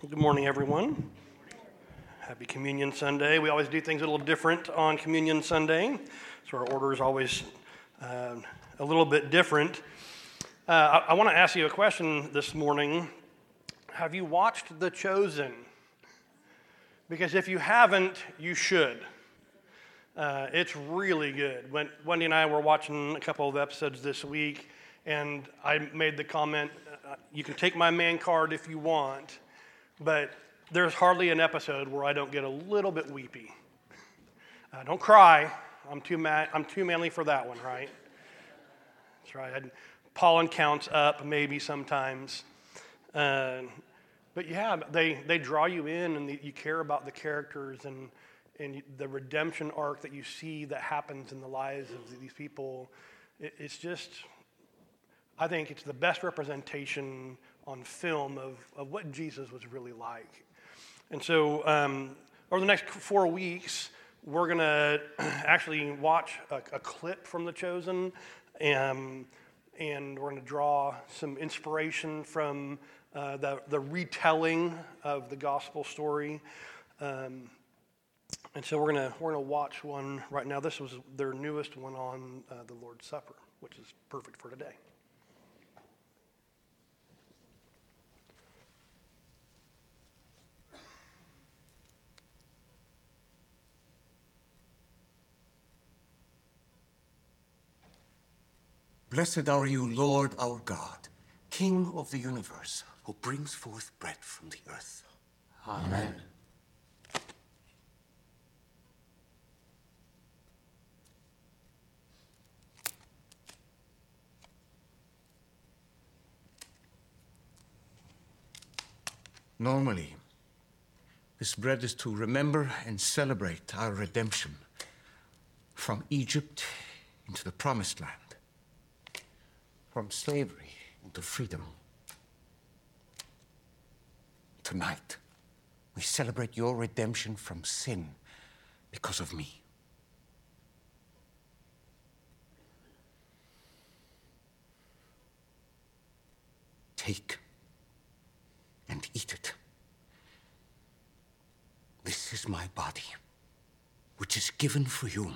Good morning, everyone. Happy Communion Sunday. We always do things a little different on Communion Sunday, so our order is always a little bit different. I want to ask you a question this morning. Have you watched The Chosen? Because if you haven't, you should. It's really good. Wendy and I were watching a couple of episodes this week, and I made the comment, you can take my man card if you want, but there's hardly an episode where I don't get a little bit weepy. Don't cry. I'm too manly for that one, right? That's right. Pollen counts up maybe sometimes. But yeah, they draw you in, and you care about the characters and the redemption arc that you see that happens in the lives of these people. It's just, I think it's the best representation on film of what Jesus was really like. And so over the next 4 weeks, we're going to actually watch a clip from The Chosen, and we're going to draw some inspiration from the retelling of the gospel story. And so we're going to watch one right now. This was their newest one on the Lord's Supper, which is perfect for today. Blessed are you, Lord our God, King of the universe, who brings forth bread from the earth. Amen. Normally, this bread is to remember and celebrate our redemption from Egypt into the Promised Land, from slavery into freedom. Tonight, we celebrate your redemption from sin because of me. Take and eat it. This is my body, which is given for you.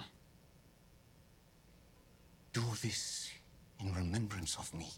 Do this in remembrance of me.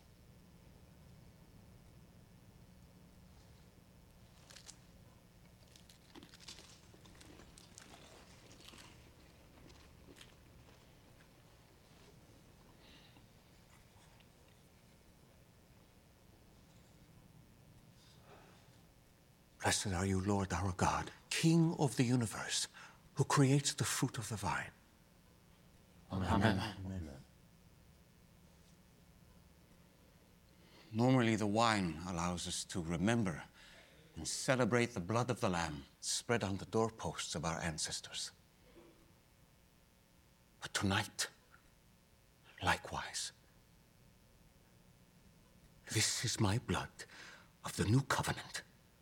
Blessed are you, Lord our God, King of the universe, who creates the fruit of the vine. Amen. Normally, the wine allows us to remember and celebrate the blood of the Lamb spread on the doorposts of our ancestors. But tonight, likewise, this is my blood of the new covenant,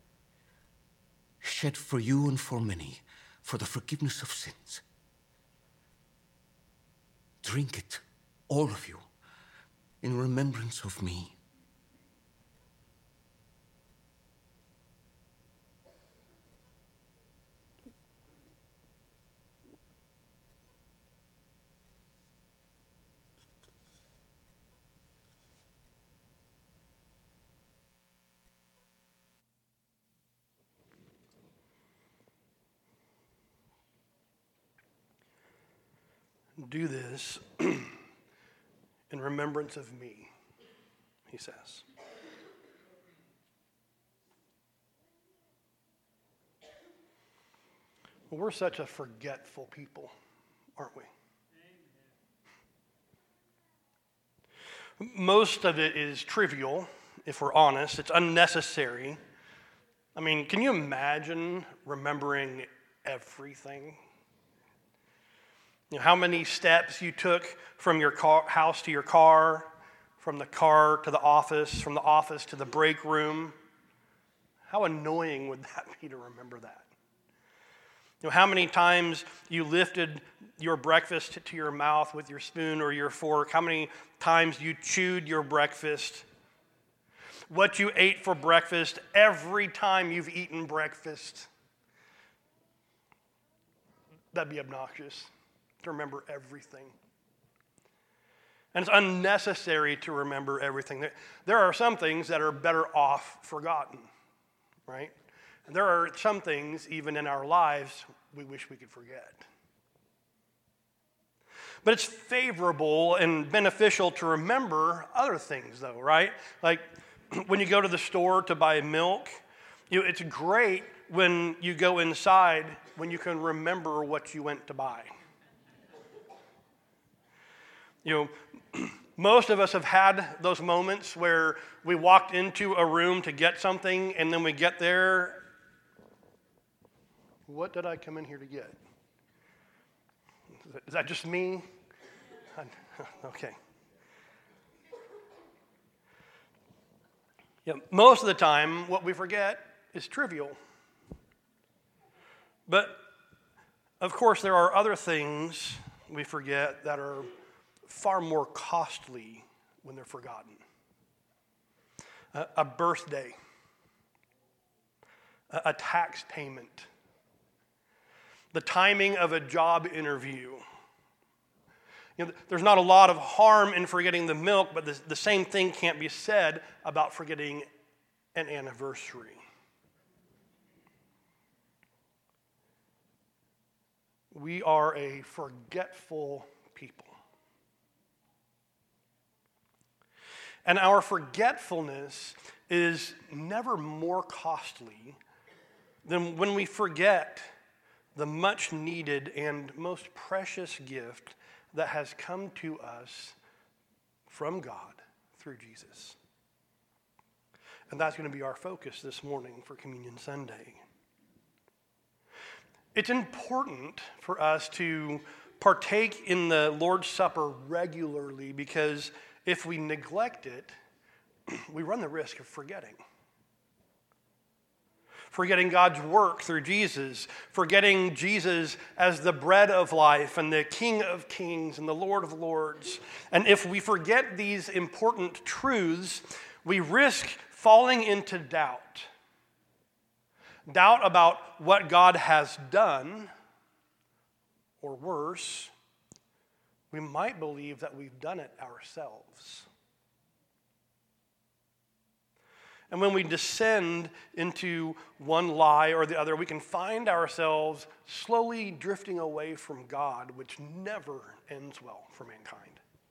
shed for you and for many, for the forgiveness of sins. Drink it, all of you, in remembrance of me. Do this in remembrance of me, he says. Well, we're such a forgetful people, aren't we? Most of it is trivial, if we're honest. It's unnecessary. I mean, can you imagine remembering everything? You know, how many steps you took from your house to your car, from the car to the office, from the office to the break room. How annoying would that be to remember that? You know, how many times you lifted your breakfast to your mouth with your spoon or your fork? How many times you chewed your breakfast? what you ate for breakfast every time you've eaten breakfast. That'd be obnoxious to remember everything. And it's unnecessary to remember everything. There are some things that are better off forgotten, right? And there are some things, even in our lives, we wish we could forget. But it's favorable and beneficial to remember other things, though, right? Like when you go to the store to buy milk, it's great when you go inside when you can remember what you went to buy. Most of us have had those moments where we walked into a room to get something, and then we get there. What did I come in here to get? Is that just me? Okay. Yeah, most of the time, what we forget is trivial. But, of course, there are other things we forget that are far more costly when they're forgotten. A birthday, a tax payment, the timing of a job interview. There's not a lot of harm in forgetting the milk, but the same thing can't be said about forgetting an anniversary. We are a forgetful people. And our forgetfulness is never more costly than when we forget the much needed and most precious gift that has come to us from God through Jesus. And that's going to be our focus this morning for Communion Sunday. It's important for us to partake in the Lord's Supper regularly because if we neglect it, we run the risk of forgetting. Forgetting God's work through Jesus, forgetting Jesus as the bread of life and the King of kings and the Lord of lords. And if we forget these important truths, we risk falling into doubt. Doubt about what God has done, or worse, we might believe that we've done it ourselves. And when we descend into one lie or the other, we can find ourselves slowly drifting away from God, which never ends well for mankind.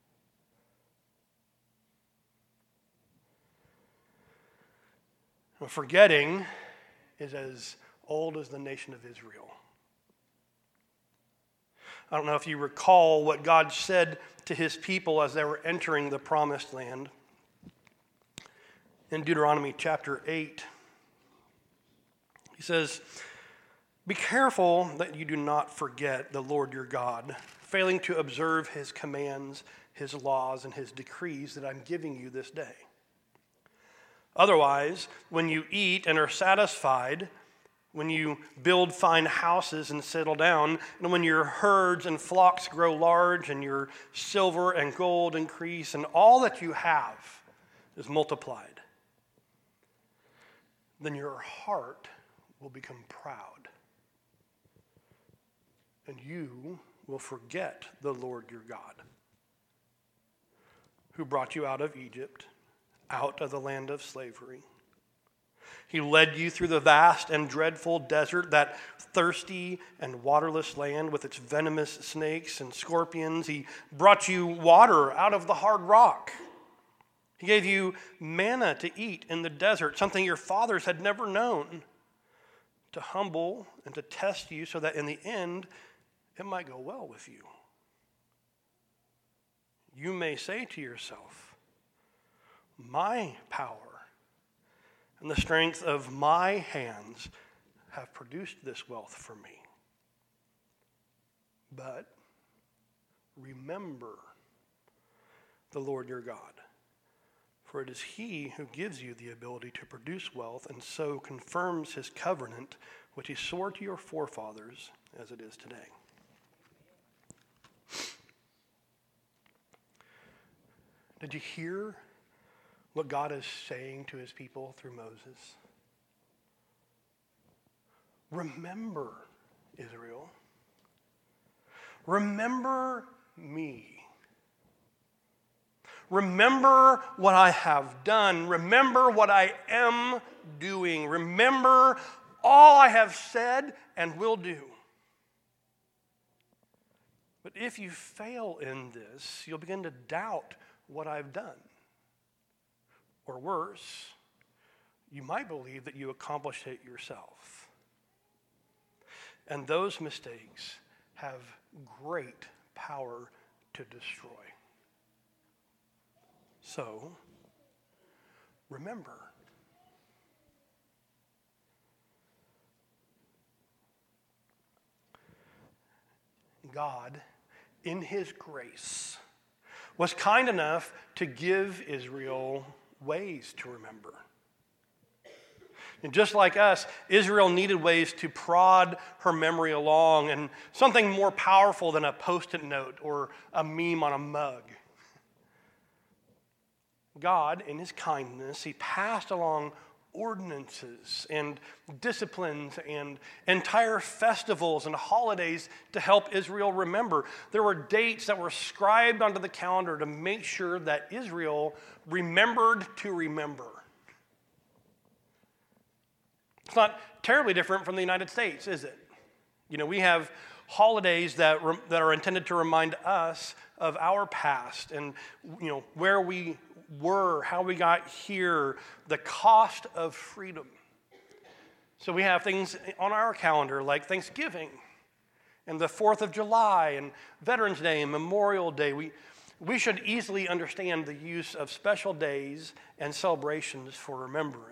Well, forgetting is as old as the nation of Israel. I don't know if you recall what God said to his people as they were entering the promised land. In Deuteronomy chapter 8, he says, "Be careful that you do not forget the Lord your God, failing to observe his commands, his laws, and his decrees that I'm giving you this day. Otherwise, when you eat and are satisfied, when you build fine houses and settle down, and when your herds and flocks grow large, and your silver and gold increase, and all that you have is multiplied, then your heart will become proud, and you will forget the Lord your God, who brought you out of Egypt, out of the land of slavery. He led you through the vast and dreadful desert, that thirsty and waterless land with its venomous snakes and scorpions. He brought you water out of the hard rock. He gave you manna to eat in the desert, something your fathers had never known, to humble and to test you so that in the end it might go well with you. You may say to yourself, my power and the strength of my hands have produced this wealth for me. But remember the Lord your God, for it is he who gives you the ability to produce wealth and so confirms his covenant, which he swore to your forefathers as it is today." Did you hear what God is saying to his people through Moses? Remember, Israel. Remember me. Remember what I have done. Remember what I am doing. Remember all I have said and will do. But if you fail in this, you'll begin to doubt what I've done. Or worse, you might believe that you accomplished it yourself. And those mistakes have great power to destroy. So, remember. God, in his grace, was kind enough to give Israel ways to remember. And just like us, Israel needed ways to prod her memory along, and something more powerful than a Post-it note or a meme on a mug. God, in his kindness, he passed along ordinances and disciplines and entire festivals and holidays to help Israel remember. There were dates that were scribed onto the calendar to make sure that Israel remembered to remember. It's not terribly different from the United States, is it? You know, we have holidays that are intended to remind us of our past and, you know, where we were, how we got here, the cost of freedom. So we have things on our calendar like Thanksgiving and the 4th of July and Veterans Day and Memorial Day. We should easily understand the use of special days and celebrations for remembering.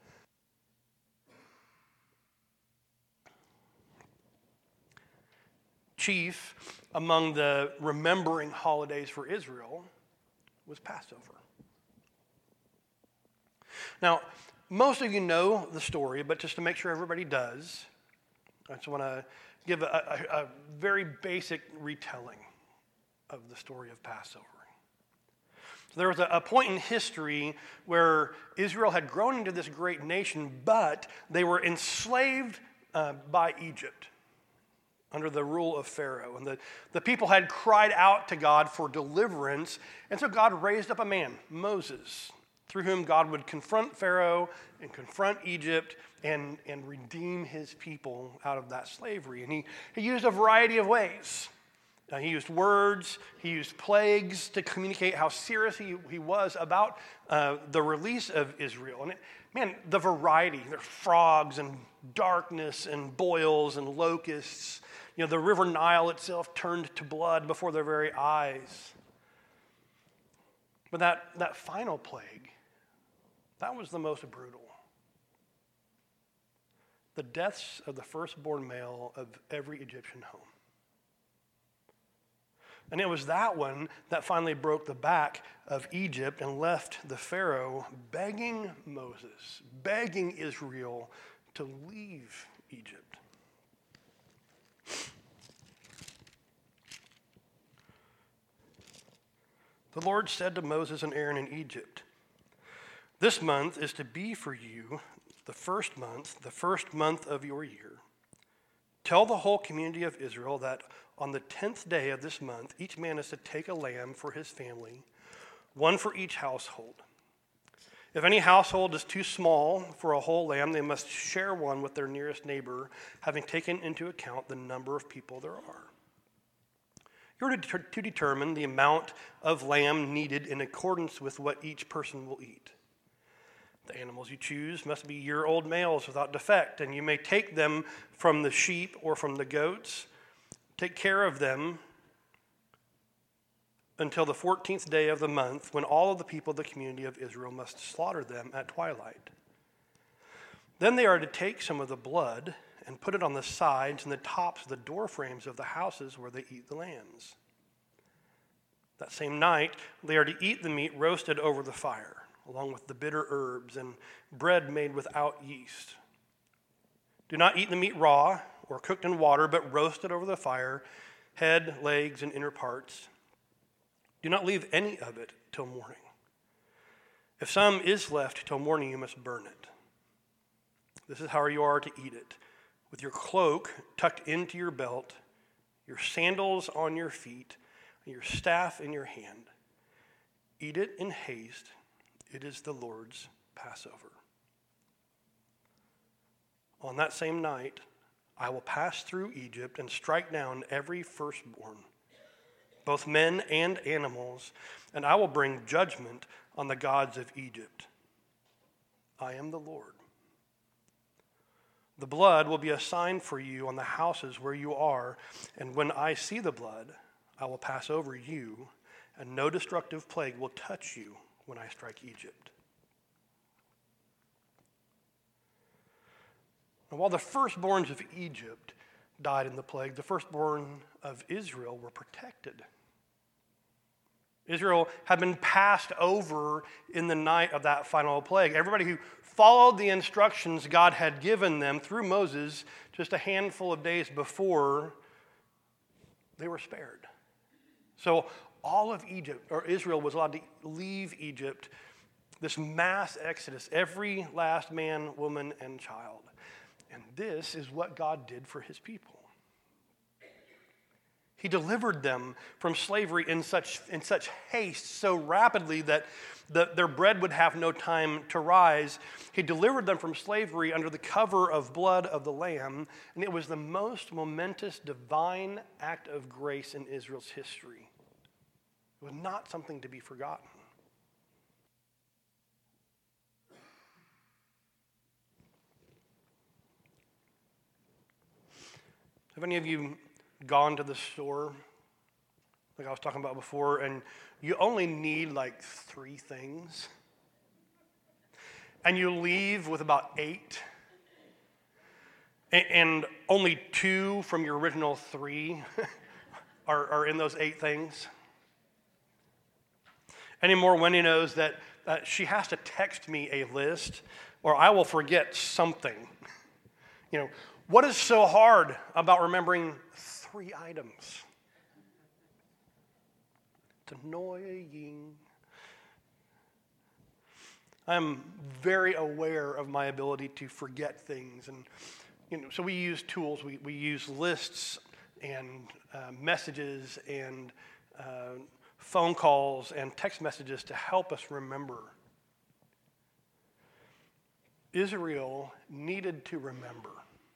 Chief among the remembering holidays for Israel was Passover. Now, most of you know the story, but just to make sure everybody does, I just want to give a very basic retelling of the story of Passover. So there was a point in history where Israel had grown into this great nation, but they were enslaved by Egypt under the rule of Pharaoh. And the people had cried out to God for deliverance, and so God raised up a man, Moses, through whom God would confront Pharaoh and confront Egypt and redeem his people out of that slavery. And he used a variety of ways. He used words, he used plagues to communicate how serious he was about the release of Israel. And the variety, there's frogs and darkness and boils and locusts. You know, the river Nile itself turned to blood before their very eyes. But that final plague, that was the most brutal. The deaths of the firstborn male of every Egyptian home. And it was that one that finally broke the back of Egypt and left the Pharaoh begging Moses, begging Israel to leave Egypt. The Lord said to Moses and Aaron in Egypt, "This month is to be for you the first month of your year. Tell the whole community of Israel that on the 10th day of this month, each man is to take a lamb for his family, one for each household. If any household is too small for a whole lamb, they must share one with their nearest neighbor, having taken into account the number of people there are. You're to determine the amount of lamb needed in accordance with what each person will eat. The animals you choose must be year-old males without defect, and you may take them from the sheep or from the goats. Take care of them until the 14th day of the month, when all of the people of the community of Israel must slaughter them at twilight. Then they are to take some of the blood and put it on the sides and the tops of the door frames of the houses where they eat the lambs. That same night, they are to eat the meat roasted over the fire, along with the bitter herbs and bread made without yeast. Do not eat the meat raw or cooked in water, but roasted over the fire, head, legs, and inner parts. Do not leave any of it till morning. If some is left till morning, you must burn it. This is how you are to eat it, with your cloak tucked into your belt, your sandals on your feet, and your staff in your hand. Eat it in haste. It is the Lord's Passover. On that same night, I will pass through Egypt and strike down every firstborn, both men and animals, and I will bring judgment on the gods of Egypt. I am the Lord. The blood will be a sign for you on the houses where you are, and when I see the blood, I will pass over you, and no destructive plague will touch you when I strike Egypt. And while the firstborns of Egypt died in the plague, the firstborn of Israel were protected. Israel had been passed over in the night of that final plague. Everybody who followed the instructions God had given them through Moses just a handful of days before, they were spared. So all of Egypt, or Israel, was allowed to leave Egypt, this mass exodus, every last man, woman, and child. And this is what God did for his people. He delivered them from slavery in such haste, so rapidly that their bread would have no time to rise. He delivered them from slavery under the cover of blood of the Lamb, and it was the most momentous divine act of grace in Israel's history. It was not something to be forgotten. Have any of you gone to the store, like I was talking about before, and you only need like 3 things, and you leave with about 8, and only 2 from your original 3 are in those 8 things? Anymore, Wendy knows that she has to text me a list, or I will forget something. What is so hard about remembering 3 items? It's annoying. I'm very aware of my ability to forget things. And so we use tools. We use lists and messages and phone calls and text messages to help us remember. Israel needed to remember.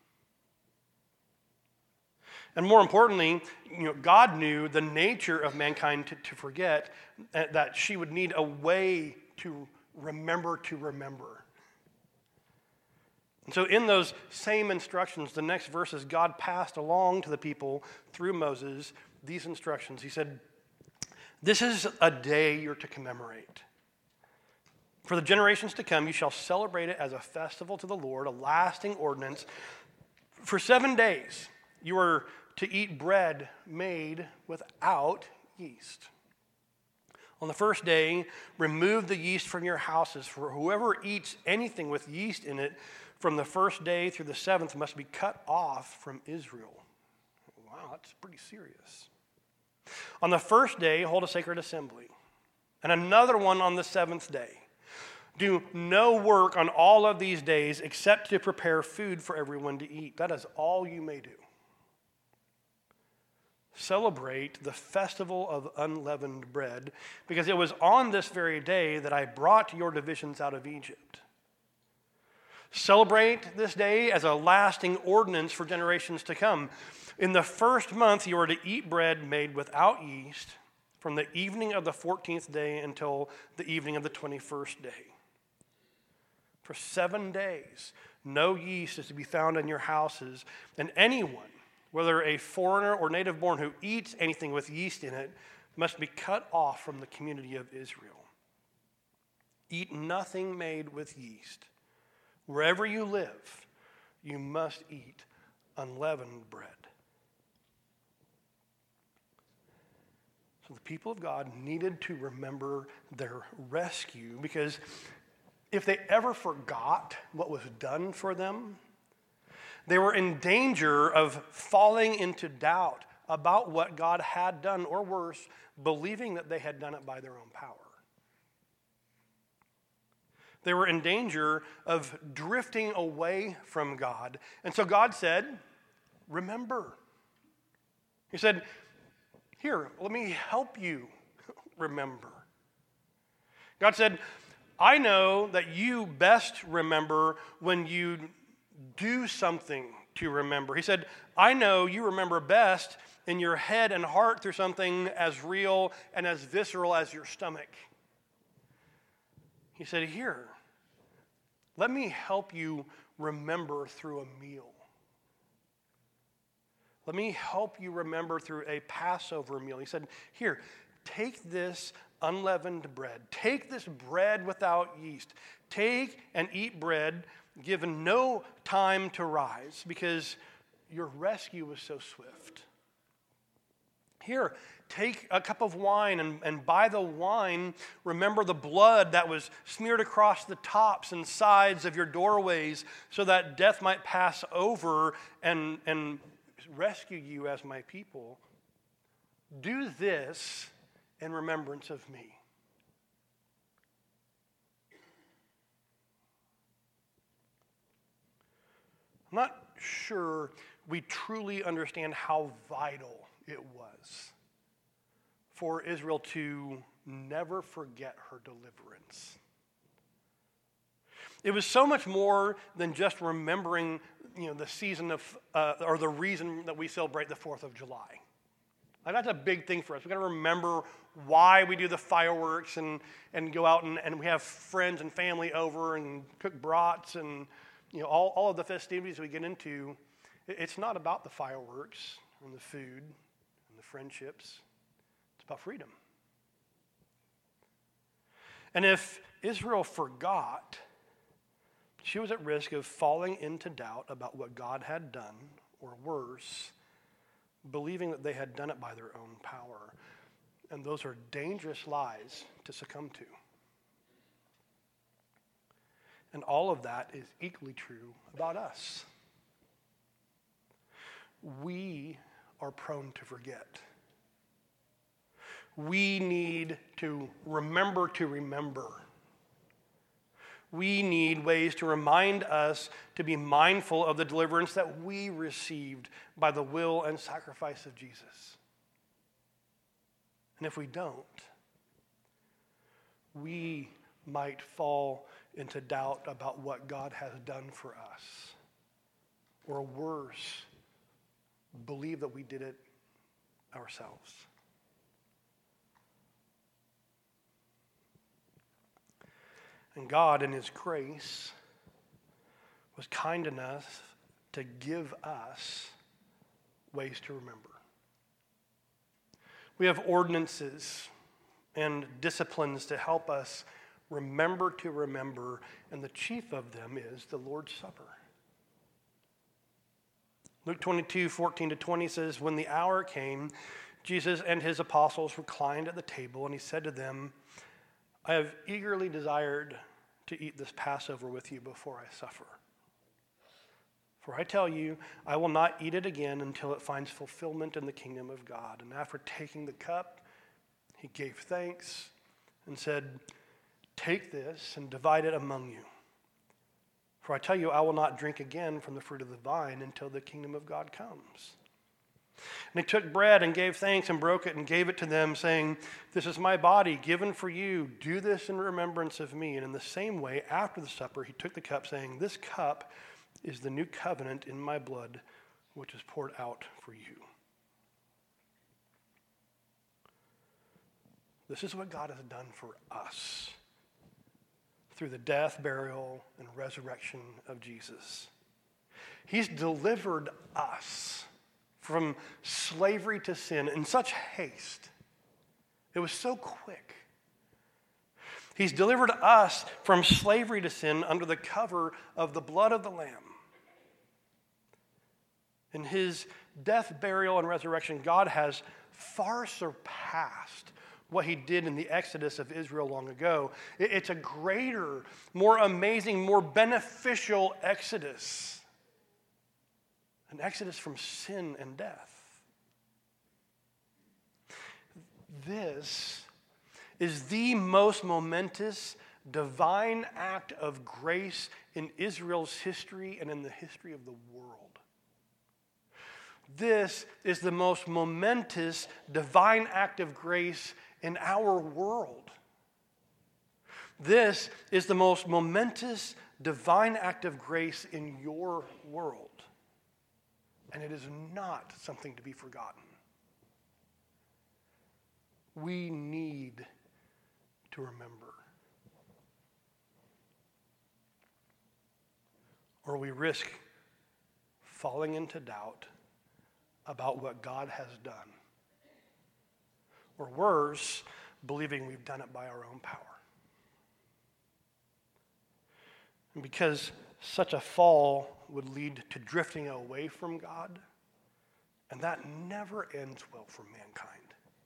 And more importantly, God knew the nature of mankind to forget, that she would need a way to remember to remember. And so in those same instructions, the next verses, God passed along to the people through Moses these instructions. He said, "This is a day you're to commemorate. For the generations to come, you shall celebrate it as a festival to the Lord, a lasting ordinance. For 7 days you are to eat bread made without yeast. On the first day, remove the yeast from your houses, for whoever eats anything with yeast in it from the first day through the 7th must be cut off from Israel." Wow, that's pretty serious. "On the first day, hold a sacred assembly, and another one on the 7th day. Do no work on all of these days except to prepare food for everyone to eat. That is all you may do. Celebrate the festival of unleavened bread, because it was on this very day that I brought your divisions out of Egypt. Celebrate this day as a lasting ordinance for generations to come. In the first month you are to eat bread made without yeast from the evening of the 14th day until the evening of the 21st day. For 7 days, no yeast is to be found in your houses, and anyone, whether a foreigner or native born, who eats anything with yeast in it must be cut off from the community of Israel. Eat nothing made with yeast. Wherever you live, you must eat unleavened bread." So the people of God needed to remember their rescue, because if they ever forgot what was done for them, they were in danger of falling into doubt about what God had done, or worse, believing that they had done it by their own power. They were in danger of drifting away from God. And so God said, remember. He said, here, let me help you remember. God said, I know that you best remember when you do something to remember. He said, I know you remember best in your head and heart through something as real and as visceral as your stomach. He said, here, let me help you remember through a meal. Let me help you remember through a Passover meal. He said, here, take this unleavened bread. Take this bread without yeast. Take and eat bread given no time to rise because your rescue was so swift. Here, take a cup of wine, and by the wine, remember the blood that was smeared across the tops and sides of your doorways so that death might pass over and rescue you as my people. Do this in remembrance of me. I'm not sure we truly understand how vital it was for Israel to never forget her deliverance. It was so much more than just remembering, the season of, or the reason that we celebrate the 4th of July. Like, that's a big thing for us. We've got to remember why we do the fireworks and go out and we have friends and family over and cook brats and all of the festivities we get into. It's not about the fireworks and the food and the friendships. It's about freedom. And if Israel forgot, she was at risk of falling into doubt about what God had done, or worse, believing that they had done it by their own power. And those are dangerous lies to succumb to. And all of that is equally true about us. We are prone to forget. We need to remember to remember. We need ways to remind us to be mindful of the deliverance that we received by the will and sacrifice of Jesus. And if we don't, we might fall into doubt about what God has done for us. Or worse, believe that we did it ourselves. And God, in His grace, was kind enough to give us ways to remember. We have ordinances and disciplines to help us remember to remember, and the chief of them is the Lord's Supper. Luke 22:14-20 says, when the hour came, Jesus and His apostles reclined at the table, and He said to them, I have eagerly desired to eat this Passover with you before I suffer. For I tell you, I will not eat it again until it finds fulfillment in the kingdom of God. And after taking the cup, He gave thanks and said, take this and divide it among you. For I tell you, I will not drink again from the fruit of the vine until the kingdom of God comes. And He took bread and gave thanks and broke it and gave it to them, saying, this is my body given for you. Do this in remembrance of me. And in the same way, after the supper, He took the cup, saying, this cup is the new covenant in my blood, which is poured out for you. This is what God has done for us through the death, burial, and resurrection of Jesus. He's delivered us from slavery to sin in such haste. It was so quick. He's delivered us from slavery to sin under the cover of the blood of the Lamb. In His death, burial, and resurrection, God has far surpassed what He did in the Exodus of Israel long ago. It's a greater, more amazing, more beneficial Exodus. An exodus from sin and death. This is the most momentous divine act of grace in Israel's history and in the history of the world. This is the most momentous divine act of grace in our world. This is the most momentous divine act of grace in your world. And it is not something to be forgotten. We need to remember. Or we risk falling into doubt about what God has done. Or worse, believing we've done it by our own power. And because such a fall would lead to drifting away from God, and that never ends well for mankind,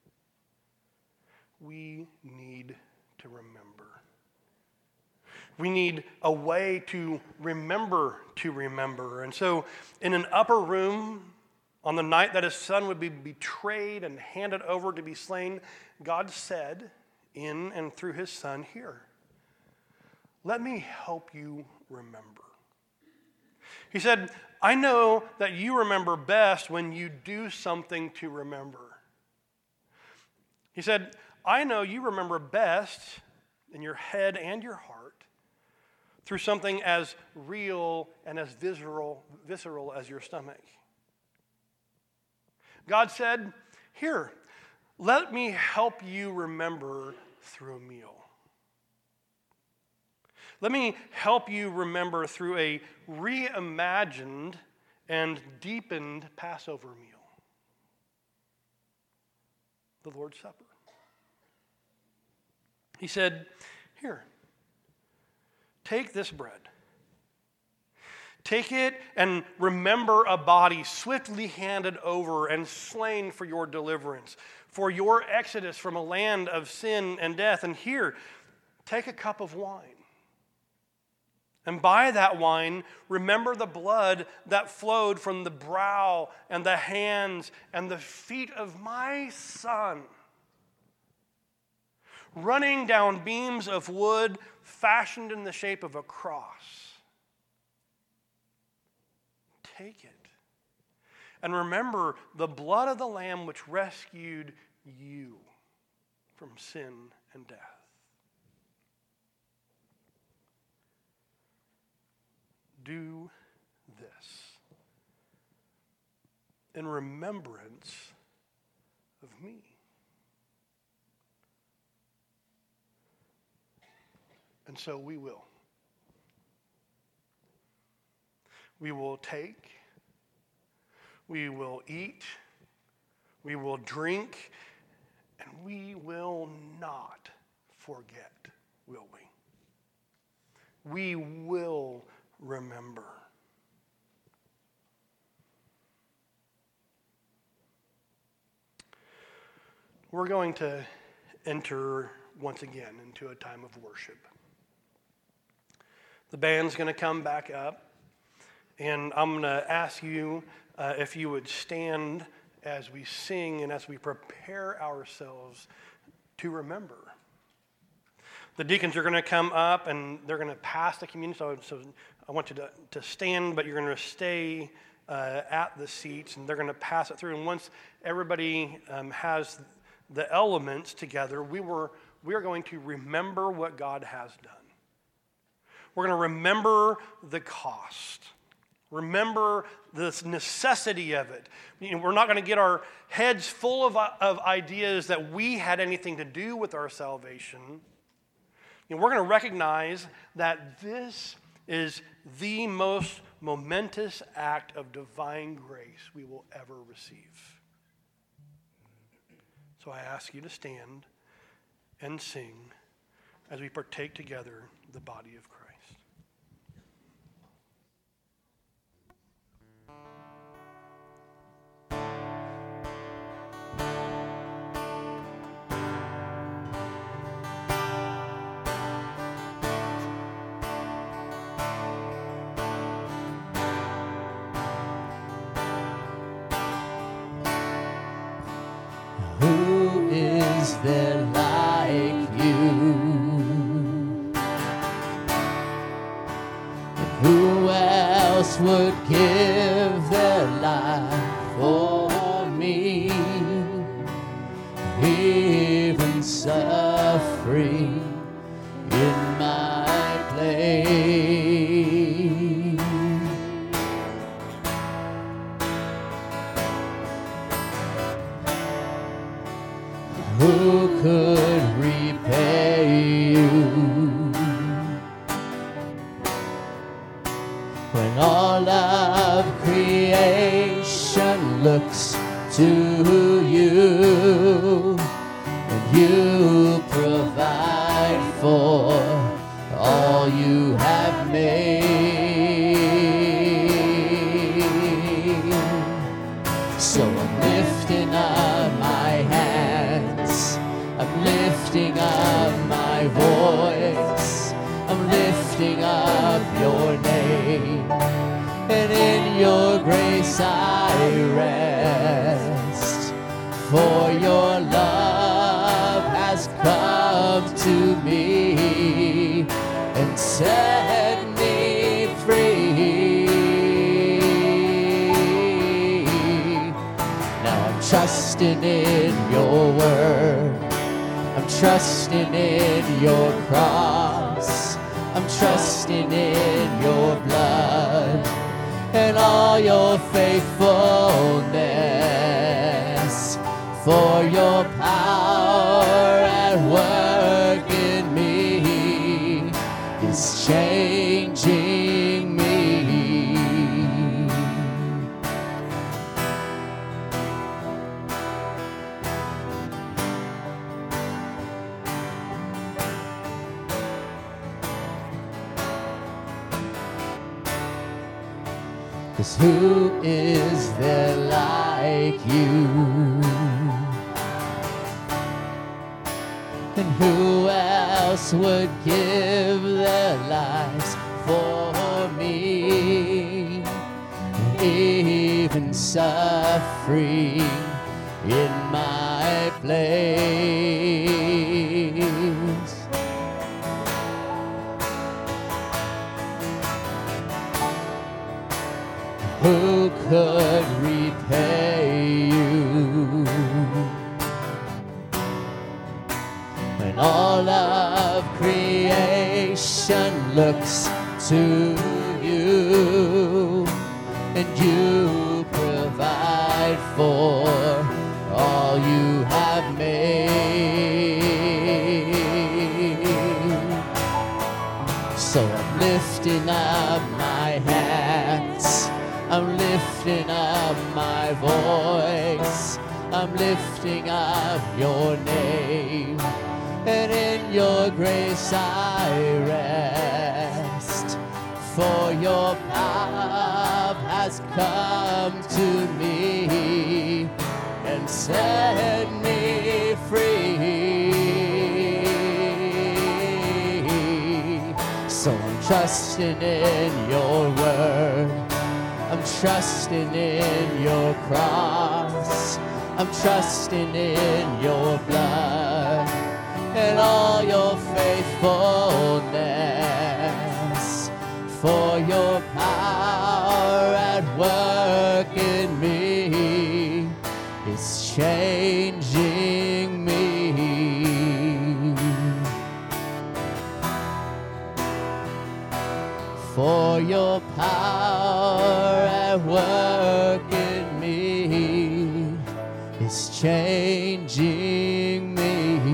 we need to remember. We need a way to remember to remember. And so in an upper room, on the night that his son would be betrayed and handed over to be slain, God said in and through his son, "Here, let me help you remember." He said, "I know that you remember best when you do something to remember." He said, "I know you remember best in your head and your heart through something as real and as visceral as your stomach." God said, "Here, let me help you remember through a meal. Let me help you remember through a reimagined and deepened Passover meal, the Lord's Supper." He said, "Here, take this bread. Take it and remember a body swiftly handed over and slain for your deliverance, for your exodus from a land of sin and death. And here, take a cup of wine. And by that wine, remember the blood that flowed from the brow and the hands and the feet of my son, running down beams of wood fashioned in the shape of a cross. Take it and remember the blood of the Lamb which rescued you from sin and death. Do this in remembrance of me." And so we will. We will take, we will eat, we will drink, and we will not forget, will we? We will remember. We're going to enter once again into a time of worship. The band's going to come back up. And I'm going to ask you if you would stand as we sing and as we prepare ourselves to remember. The deacons are going to come up and they're going to pass the communion. So I want you to stand, but you're going to stay at the seats and they're going to pass it through. And once everybody has the elements together, we are going to remember what God has done. We're going to remember the cost. Remember the necessity of it. We're not going to get our heads full of ideas that we had anything to do with our salvation. We're going to recognize that this is the most momentous act of divine grace we will ever receive. So I ask you to stand and sing as we partake together the body of Christ. Who is there like you? Who else would give their life for me, even suffering in my place? Who could repay you when all of creation looks to you, and you provide for all you have made? So I'm lifting up my hands, I'm lifting up my voice, I'm lifting up your name, and in your grace I rest, for your love has come to me and set me free. Now I'm trusting in your word, I'm trusting in your cross, I'm trusting in your blood and all your faithfulness, for your power at work in me is changing me. Cause who is there like you? And who else would give their lives for me, even suffering in my place? Who could repay you when all of creation looks to you, and you provide for all you have made? So I'm lifting up my hands, I'm lifting up my voice, I'm lifting up your name, and in your grace I rest, for your power has come to me and set me free. So I'm trusting in your word, I'm trusting in your cross, I'm trusting in your blood and all your faithfulness, for your power at work in me is changing me. For your power at work in me is changing me.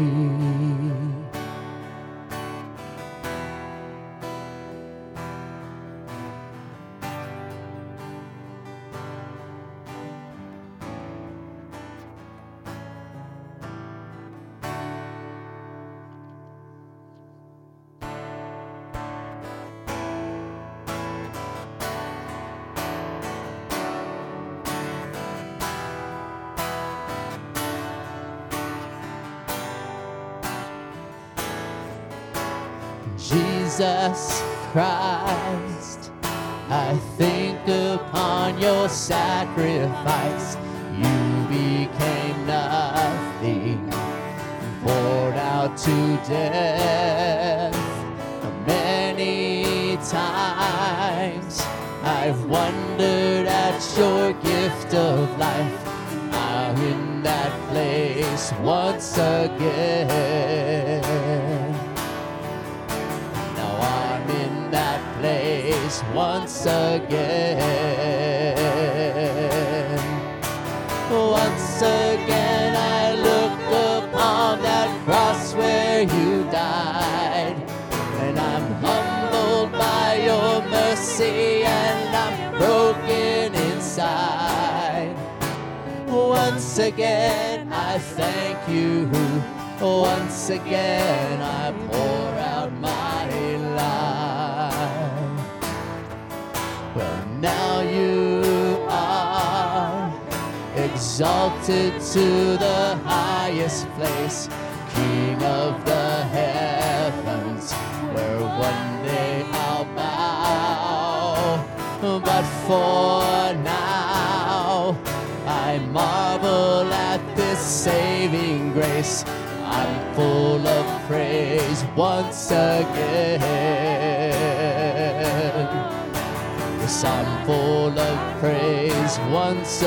Jesus Christ, I think upon your sacrifice. You became nothing, poured out to death. Many times I've wondered at your gift of life. I'm in that place once again. Now I'm in that place once again. Once again I look upon that cross where you died, and I'm humbled by your mercy, and I'm broken inside. Once again I thank you. Once again I pour out my life. Well, now you are exalted to the highest place, King of the heavens, where one day I'll bow. But for now I marvel at this saving grace. I'm full of praise once again. Yes, I'm full of praise once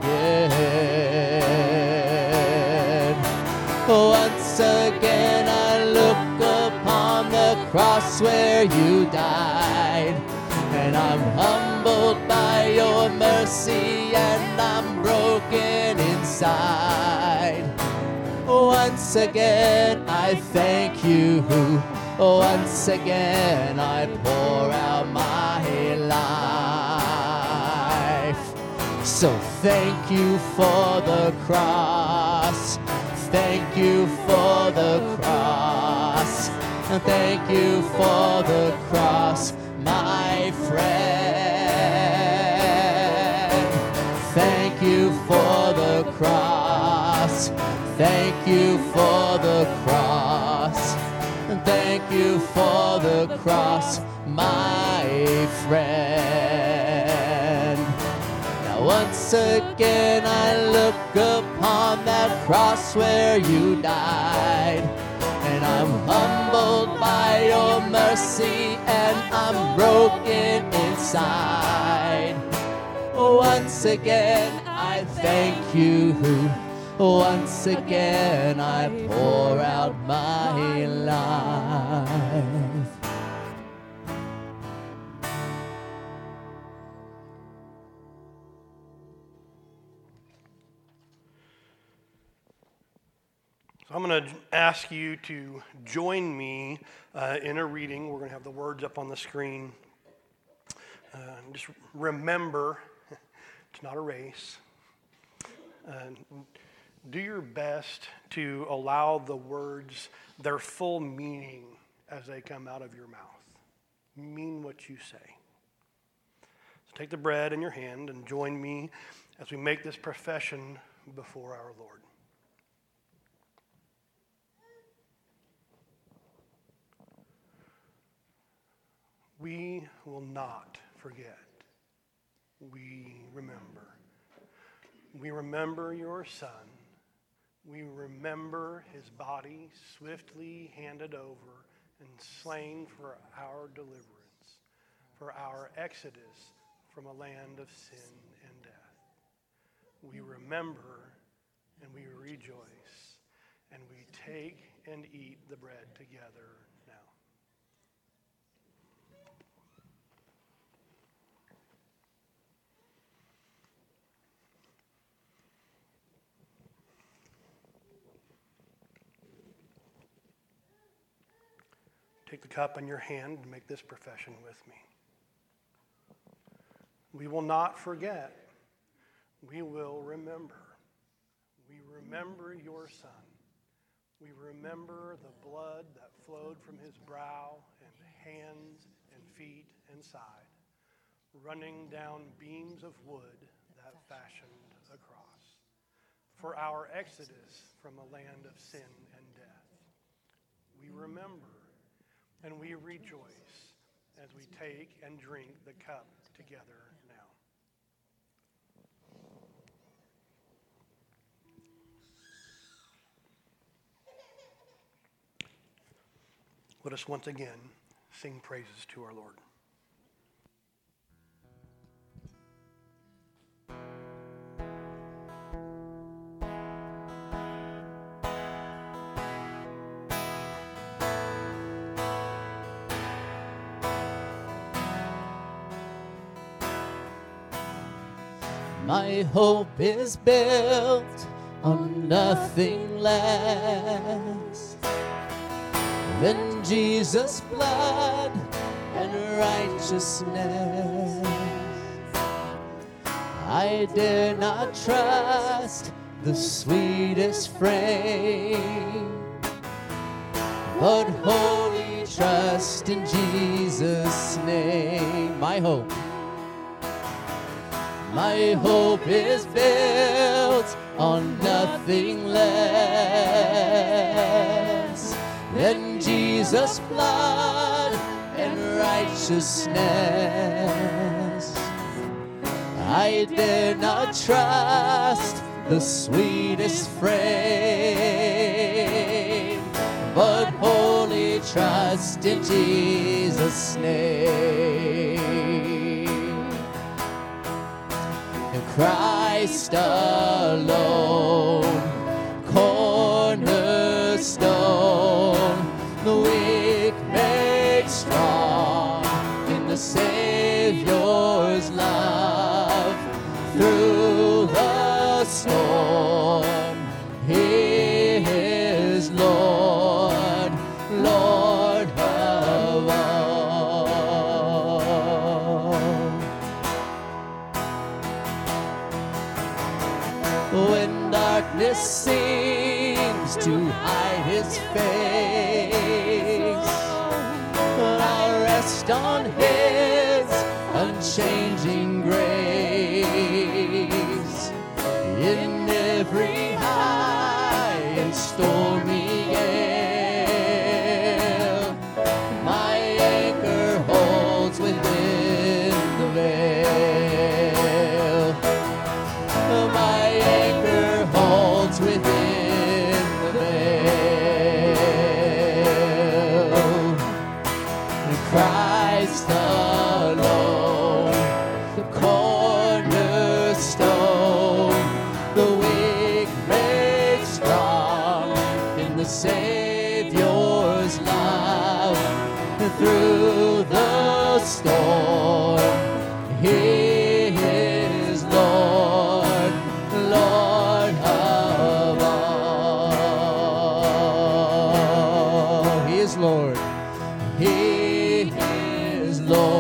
again. Once again I look upon the cross where you died, and I'm humbled by your mercy, and I'm broken inside. Once again I thank you. Once again I pour out my life. So thank you for the cross. Thank you for the cross. Thank you for the cross, my friend. Thank you for the cross. Thank you for the cross. Thank you for the cross, my friend. Now once again I look upon that cross where you died, and I'm humbled by your mercy, and I'm broken inside. Once again I thank you. Once again I pour out my life. So I'm going to ask you to join me in a reading. We're going to have the words up on the screen. Just remember, it's not a race. Do your best to allow the words their full meaning as they come out of your mouth. Mean what you say. So take the bread in your hand and join me as we make this profession before our Lord. We will not forget. We remember. We remember your Son. We remember his body swiftly handed over and slain for our deliverance, for our exodus from a land of sin and death. We remember and we rejoice, and we take and eat the bread together now. Take the cup in your hand and make this profession with me. We will not forget. We will remember. We remember your Son. We remember the blood that flowed from his brow and hands and feet and side, running down beams of wood that fashioned a cross, for our exodus from a land of sin and death. We remember and we rejoice as we take and drink the cup together now. Let us once again sing praises to our Lord. My hope is built on nothing less than Jesus' blood and righteousness. I dare not trust the sweetest frame, but wholly trust in Jesus' name. My hope is built on nothing less than Jesus' blood and righteousness. I dare not trust the sweetest frame, but wholly trust in Jesus' name. In Christ alone, cornerstone, the weak made strong in the Savior's love. Through the storm, He is Lord, Lord of all. When darkness seems to hide His face, I'll rest on His unchanging grace. In every high and stormy gale, my anchor holds within the veil. My anchor holds within the veil. Christ alone, the cornerstone, the weak made strong in the Savior's love. Through the storm, He is Lord, Lord of all. He is Lord. He is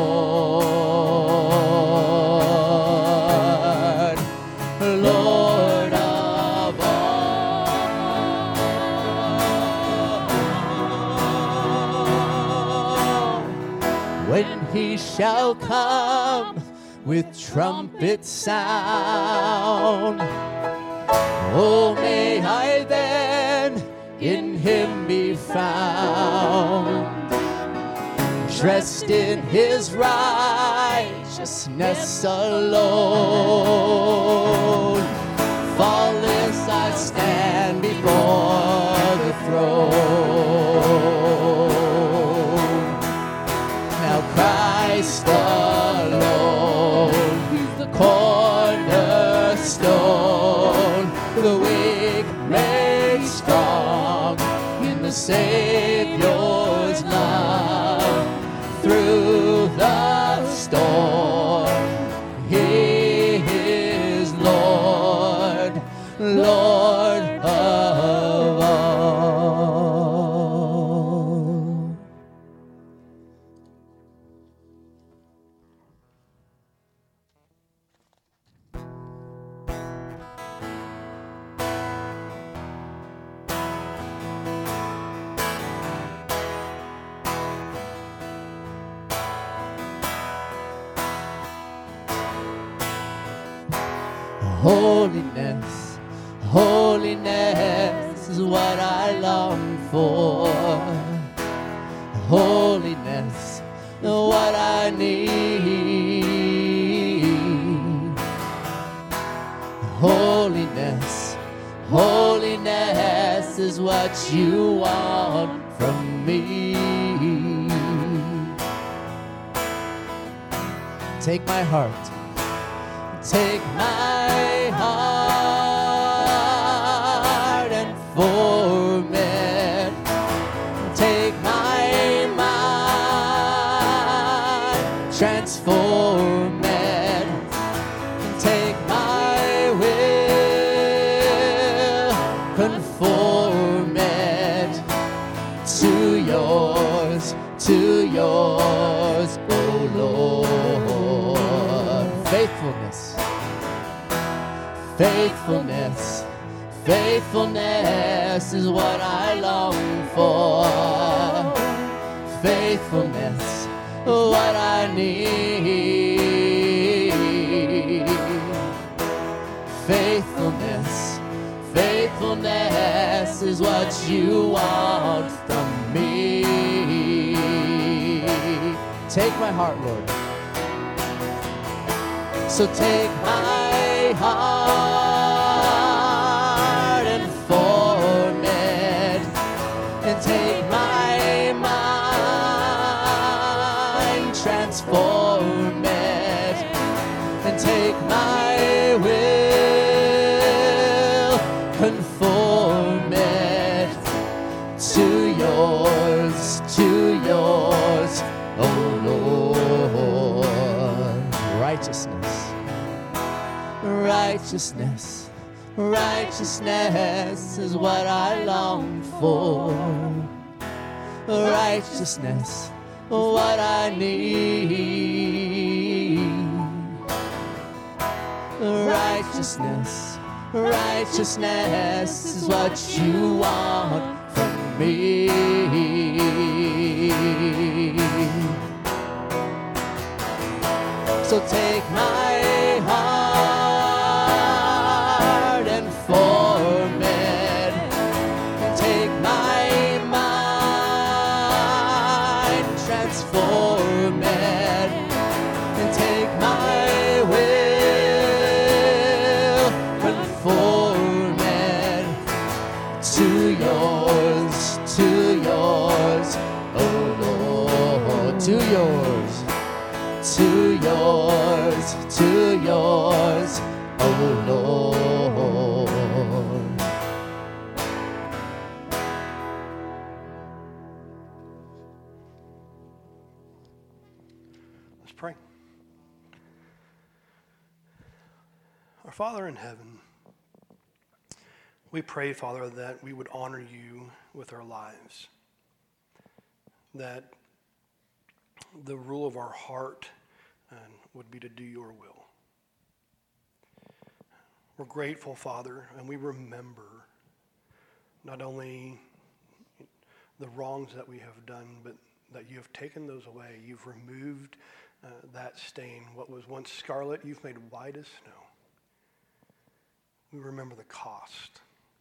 Lord, Lord of all. When He shall come with trumpet sound, oh, may I then in Him be found, dressed in His righteousness alone. Faultless I stand before the throne. Now Christ alone, He's the cornerstone, the weak made strong in the Savior's love. Through the storm, He is Lord, Lord of all. Holiness, holiness is what I long for. Holiness, what I need. Holiness, holiness is what you want from me. Take my heart. Take my heart and form it. Take my mind, transform it. Take my Faithfulness, faithfulness is what I long for. Faithfulness, what I need. Faithfulness, faithfulness is what you want from me. Take my heart, Lord. So take my heart and form it, and take my mind, transform it, and take my will, conform it to yours, oh Lord. Righteousness, righteousness, righteousness is what I long for. Righteousness, what I need. Righteousness, righteousness is what you want from me. So take my heart and form it, and take my mind, transform it, and take my will, conform it to yours, oh Lord, to yours, oh Lord. Let's pray. Our Father in heaven, we pray, Father, that we would honor you with our lives, that the rule of our heart would be to do your will. We're grateful, Father, and we remember not only the wrongs that we have done, but that you have taken those away. You've removed that stain. What was once scarlet, you've made white as snow. We remember the cost.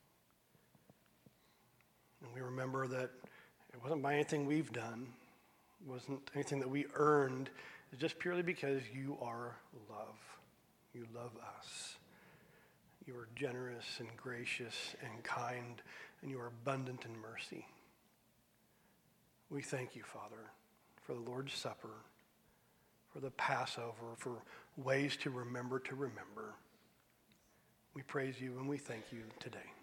And we remember that it wasn't by anything we've done. It wasn't anything that we earned. It's just purely because you are love. You love us. You are generous and gracious and kind, and you are abundant in mercy. We thank you, Father, for the Lord's Supper, for the Passover, for ways to remember. We praise you and we thank you today.